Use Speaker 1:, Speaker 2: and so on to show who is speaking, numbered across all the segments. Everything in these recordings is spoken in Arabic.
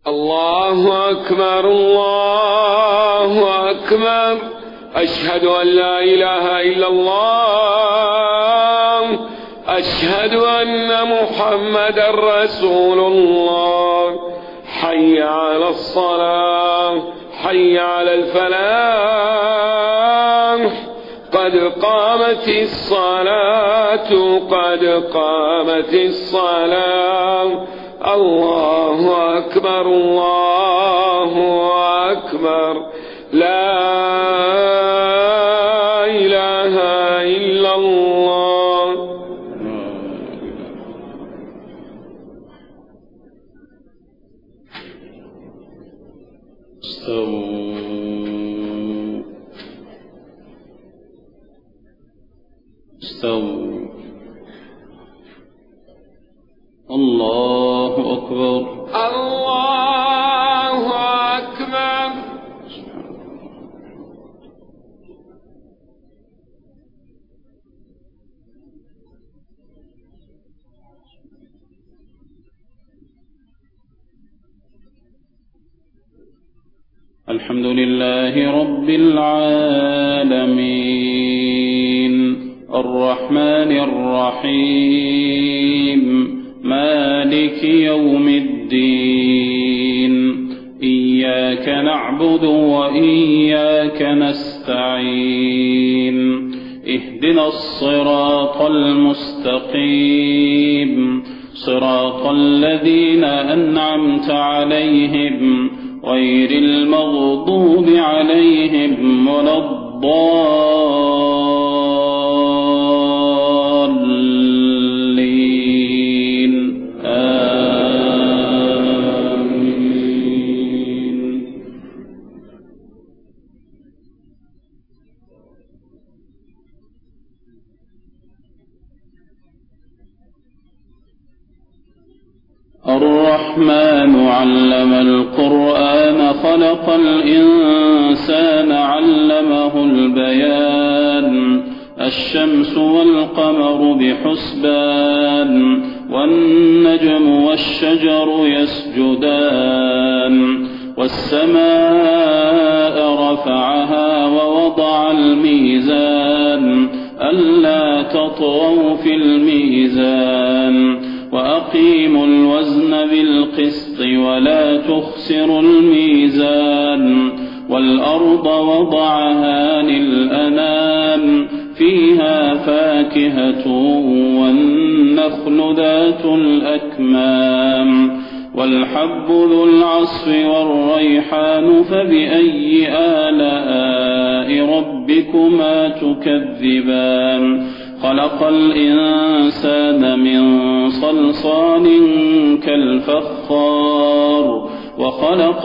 Speaker 1: الله أكبر الله أكبر. أشهد أن لا إله إلا الله. أشهد أن محمدا رسول الله. حي على الصلاة، حي على الفلاح، قد قامت الصلاة، قد قامت الصلاة. الله أكبر الله أكبر. لا إله إلا الله.
Speaker 2: استووا. الله أكبر
Speaker 1: الله أكبر.
Speaker 2: الحمد لله رب العالمين الرحمن الرحيم مالك يوم الدين. إياك نعبد وإياك نستعين. اهدنا الصراط المستقيم صراط الذين أنعمت عليهم غير المغضوب عليهم ولا الضالين. آمين. الرحمن علم القرآن خلق الإنسان علمه البيان. الشمس والقمر بحسبان والنجم والشجر يسجدان. والسماء رفعها ووضع الميزان ألا تطغوا في الميزان وأقيموا الوزن بالقسط ولا تخسروا الميزان. والأرض وضعها للأنام فيها فاكهة والنخل ذات الأكمام والحب ذو العصف والريحان. فبأي آلاء ربكما تكذبان؟ خلق الإنسان من صلصال كالفخار وخلق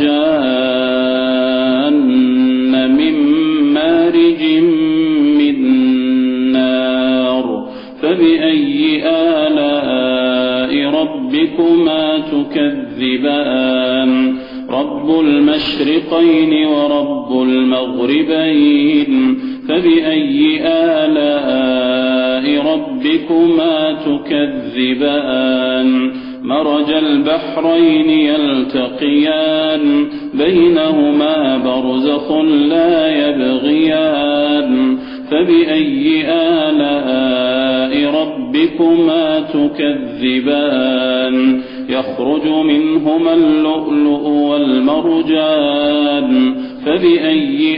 Speaker 2: الجان من مارج من نار. فبأي آلاء ربكما تكذبان؟ رب المشرقين ورب المغربين. فبأي آلاء ربكما تكذبان؟ مرج البحرين يلتقيان بينهما برزخ لا يبغيان. فبأي آلاء ربكما تكذبان؟ يخرج منهما اللؤلؤ والمرجان. فبأي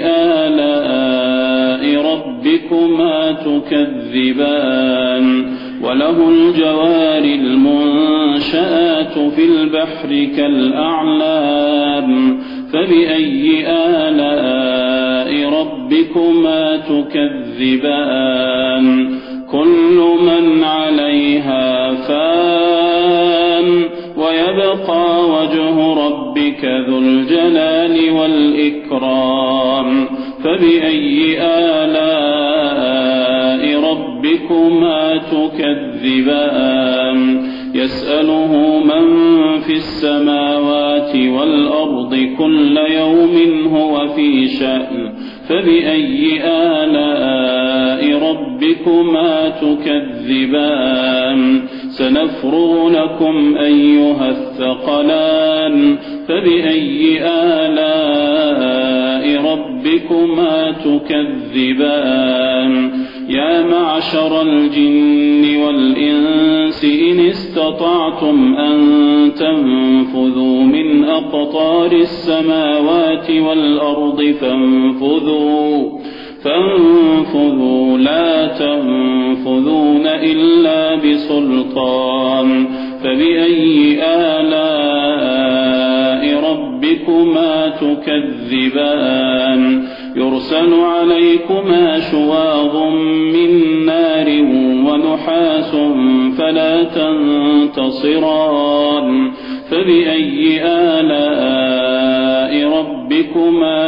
Speaker 2: آلاء ربكما تكذبان؟ وله الجوار المنشآت في البحر كالأعلام. فبأي آلاء ربكما تكذبان؟ كل من عليها فان ويبقى وجه ربك ذو الجلال والإكرام. فبأي آلاء ربكما تكذبان؟ يسأله من في السماوات والأرض كل يوم هو في شأن. فبأي آلاء ربكما تكذبان؟ سنفرغ لكم أيها الثقلان فبأي آلاء ربكما تكذبان يا معشر الجن والإنس إن استطعتم أن تنفذوا من أقطار السماوات والأرض فانفذوا لا تنفذون إلا بسلطان فبأي آلاء ربكما تكذبان يرسل عليكما شواظ من نار ونحاس فلا تنتصران فبأي آلاء ربكما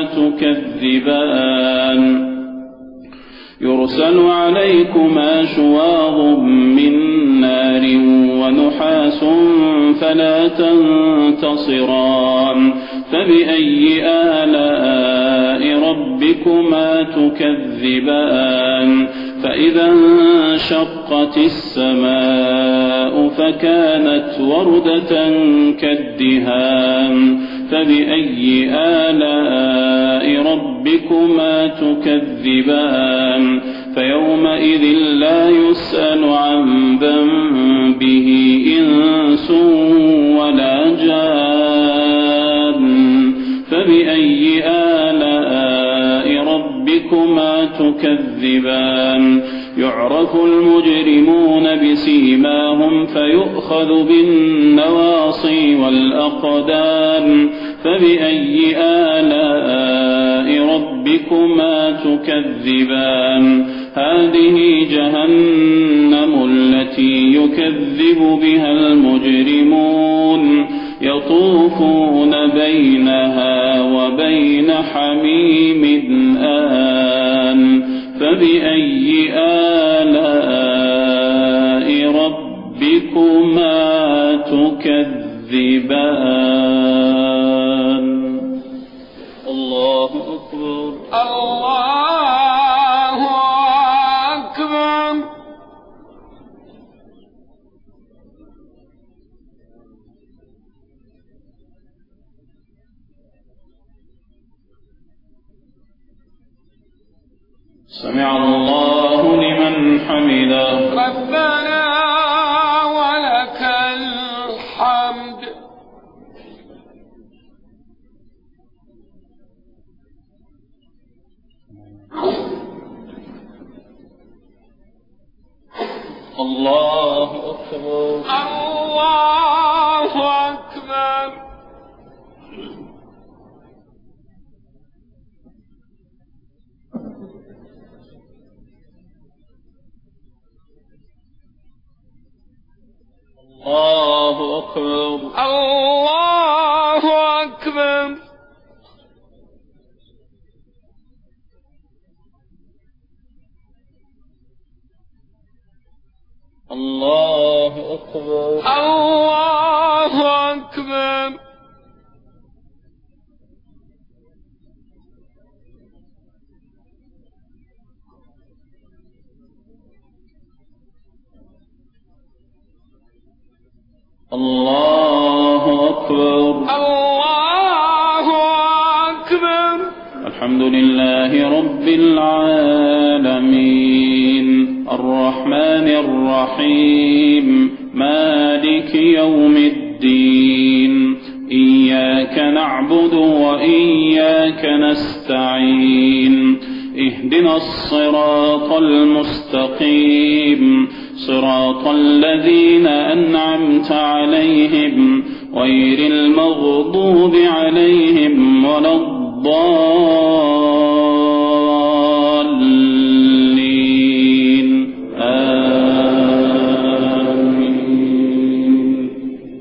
Speaker 2: تكذبان يرسل عليكما شواظ من نار ونحاس فلا تنتصران فبأي آلاء ربكما تكذبان فإذا انشقت السماء فكانت وردة كالدهان فبأي آلاء ربكما تكذبان فيومئذ لا يسأل عن ذنبه إنس ولا جان فبأي آلاء ربكما تكذبان يعرف المجرمون بسيماهم فيؤخذ بالنواصي والأقدام فبأي آلاء ربكما تكذبان هذه جهنم التي يكذب بها المجرمون يطوفون بينها وبين حميم آن فبأي آلاء ربكما تكذبان الله أكبر
Speaker 1: الله أكبر
Speaker 2: سمع الله لمن حمده
Speaker 1: ربنا ولك الحمد
Speaker 2: الله أكبر
Speaker 1: الله أكبر
Speaker 2: الله أكبر
Speaker 1: الله أكبر
Speaker 2: الله أكبر
Speaker 1: الله أكبر
Speaker 2: الله أكبر
Speaker 1: الله أكبر
Speaker 2: الحمد لله رب العالمين الرحمن الرحيم مالك يوم الدين إياك نعبد وإياك نستعين اهدنا الصراط المستقيم صراط الذين أنعمت عليهم غير المغضوب عليهم ولا الضالين آمين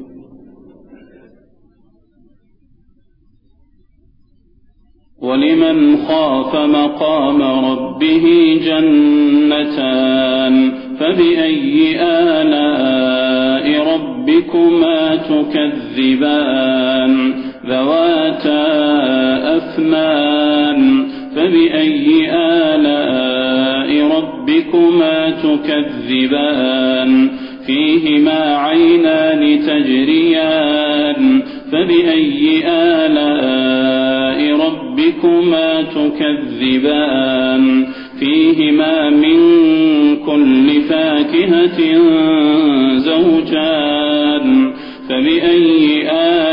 Speaker 2: ولمن خاف مقام ربه جنتان فبأي آلاء ربكما تكذبان ذواتا أفنان فبأي آلاء ربكما تكذبان فيهما عينان تجريان فبأي آلاء ربكما تكذبان فيهما من كل فاكهة زوجان فبأي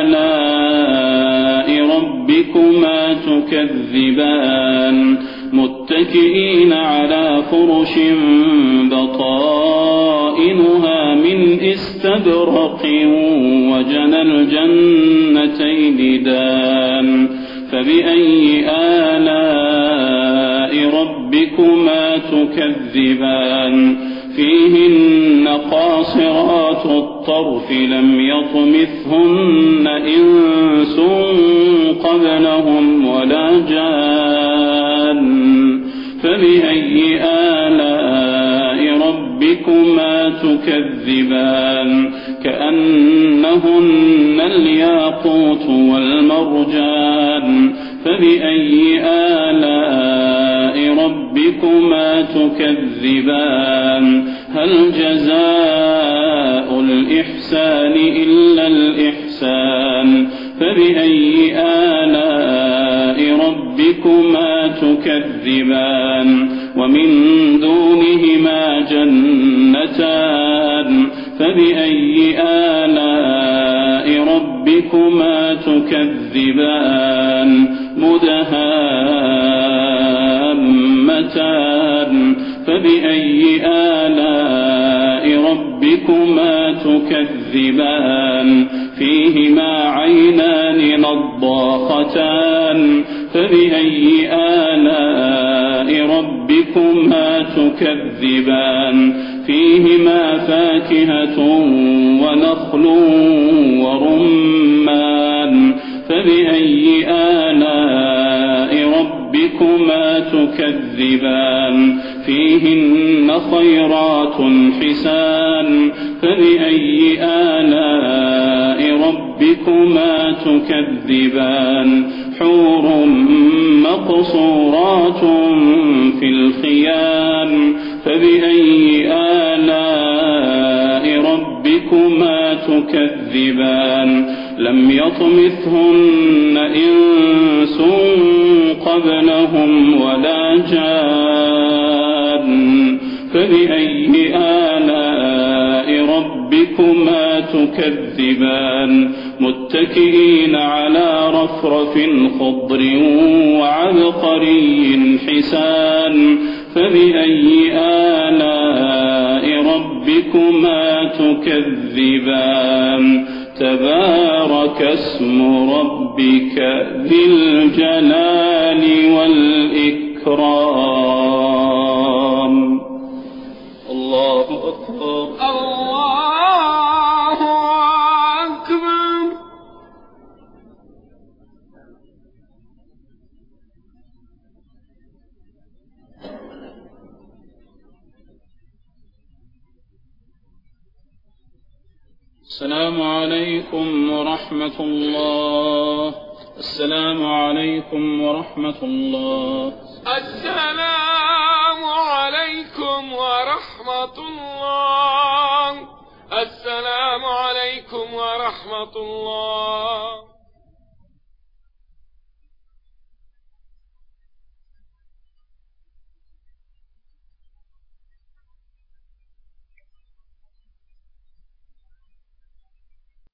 Speaker 2: آلاء ربكما تكذبان متكئين على فرش بطائنها من استبرق وجنى الجنتين دان فبأي آلاء ربكما تكذبان فيهن قاصرات الطرف لم يطمثهن إنس قبلهم ولا جان فبأي آلاء ربكما تكذبان كأنهن الياقوت والمرجان فبأي آلاء ربكما تكذبان هل جزاء الإحسان إلا الإحسان فبأي آلاء ربكما تكذبان ومن دونهما جنتان فبأي آلاء ربكما تكذبان مدهامتان فبأي آلاء ربكما تكذبان فيهما عينان نضاختان فبأي آلاء ربكما تكذبان فيهما فاكهة ونخل ورمان فبأي آلاء ربكما تكذبان فيهن خيرات حسان فبأي آلاء ربكما تكذبان حور مقصورات في الخيام فبأي آلاء ربكما تكذبان لم يطمثهن إنس قبلهم ولا جان فبأي آلاء ربكما تكذبان متكئين على رفرف خضر وعبقري حسان فبأي آلاء ربكما تكذبان تبارك اسم ربك ذي الجلال والإكرام الله أكبر
Speaker 1: الله أكبر.
Speaker 2: السلام عليكم ورحمة الله. السلام عليكم ورحمة الله.
Speaker 1: السلام عليكم ورحمة الله. السلام عليكم ورحمة الله.